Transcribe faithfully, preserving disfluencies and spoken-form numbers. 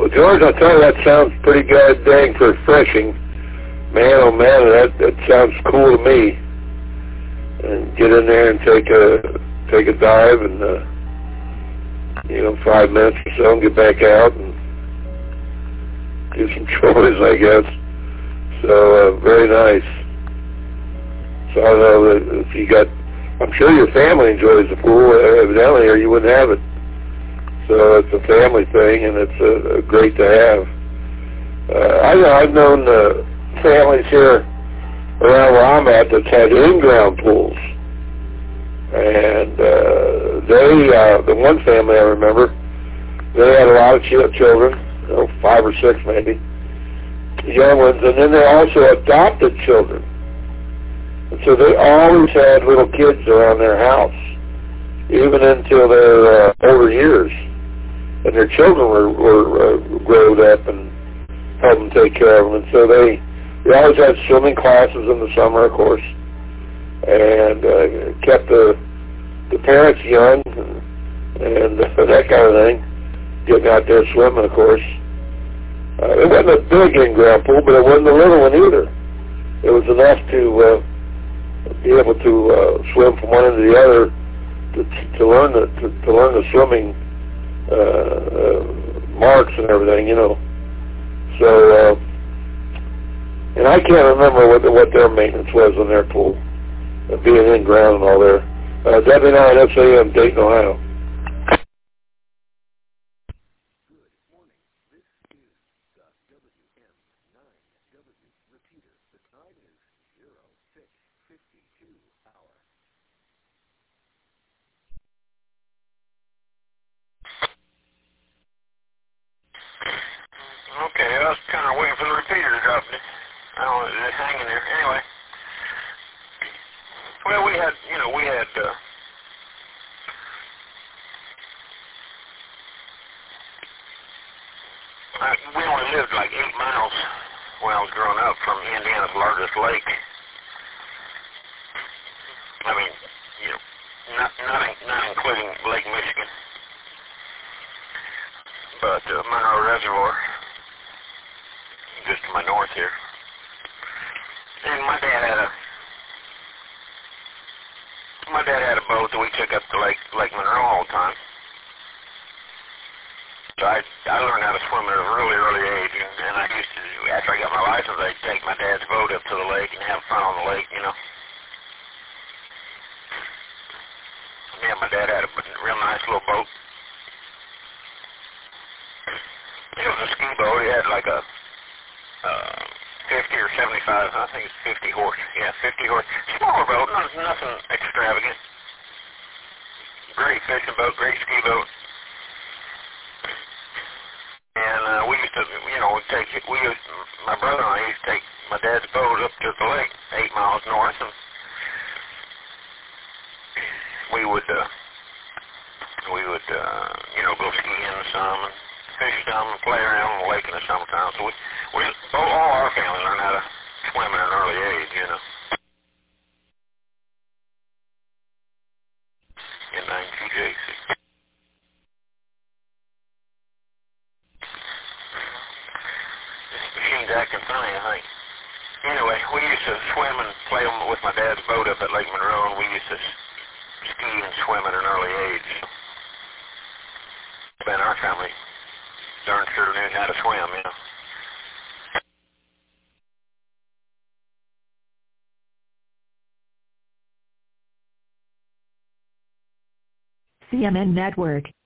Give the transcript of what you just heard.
Well, George, I'll tell you, that sounds pretty god dang refreshing. Man, oh man, that that sounds cool to me. And get in there and take a take a dive and uh, you know, five minutes or so, and get back out and do some chores, I guess. So uh, very nice. So I don't know if you got. I'm sure your family enjoys the pool, evidently, or you wouldn't have it. So it's a family thing, and it's uh, great to have. Uh, I, I've known uh, families here around where I'm at that's had in-ground pools. And uh, they, uh, the one family I remember, they had a lot of ch- children, you know, five or six maybe, young ones, and then they also adopted children. And so they always had little kids around their house, even until their uh, older years. And their children were, were uh, growed up and helped them take care of them. And so they, they always had swimming classes in the summer, of course, and uh, kept the the parents young and, and uh, that kind of thing, getting out there swimming, of course. Uh, it wasn't a big in-ground pool, but it wasn't a little one either. It was enough to uh, be able to uh, swim from one end to the other to, to learn the to, to learn the swimming uh, uh, marks and everything, you know. So, uh, and I can't remember what the, what their maintenance was on their pool, uh, being in ground and all there. Uh, W nine S A M, Dayton, Ohio. Okay, I was kind of waiting for the repeater to drop it. I don't know, it's hanging there. Anyway. Well, we had, you know, we had, uh, I, we only lived like eight miles when I was growing up from Indiana's largest lake. I mean, you know, not, not, not including Lake Michigan, but uh, Monroe Reservoir, just to my north here. And my dad had a, my dad had a boat that we took up to Lake, Lake Monroe all the time. So I, I learned how to swim at a really early age, and, and I used to, after I got my license, I'd take my dad's boat up to the lake and have fun on the lake, you know. Yeah, my dad had a real nice little boat. It was a ski boat. He had like a uh, fifty or seventy-five, I think it's fifty horse. Yeah, fifty horse. Smaller boat, not, nothing extravagant. Great fishing boat, great ski boat. And uh, we used to, you know, take it. We used, my brother and I used to take my dad's boat up to the lake, eight miles north, and we would, uh, we would, uh, you know, go skiing some and fish some and play around on the lake in the summertime. So we, we, all our family learned how to swim at an early age, you know. In nineteen eighty-six. This machine's acting funny, I think. Anyway, we used to swim and play with my dad's boat up at Lake Monroe, and we used to ski and swim at an early age. But our family darn sure knew how to swim, you know. C M N Network.